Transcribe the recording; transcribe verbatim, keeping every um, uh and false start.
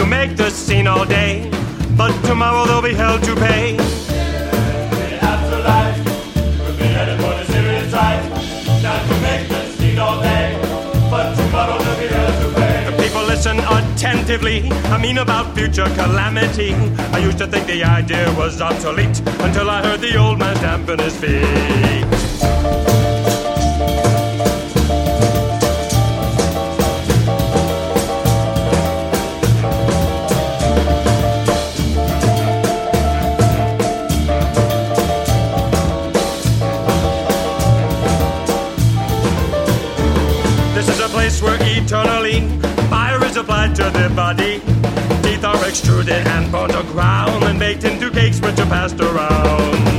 make the scene all day, but tomorrow they'll be held to pay. The afterlife will be headed for the serious right. Not to make the scene all day, but tomorrow they'll be held to pay. The people listen attentively. I mean about future calamity. I used to think the idea was obsolete until I heard the old man stamping his feet. Where eternally fire is applied to the body. Teeth are extruded and bones are ground and baked into cakes which are passed around.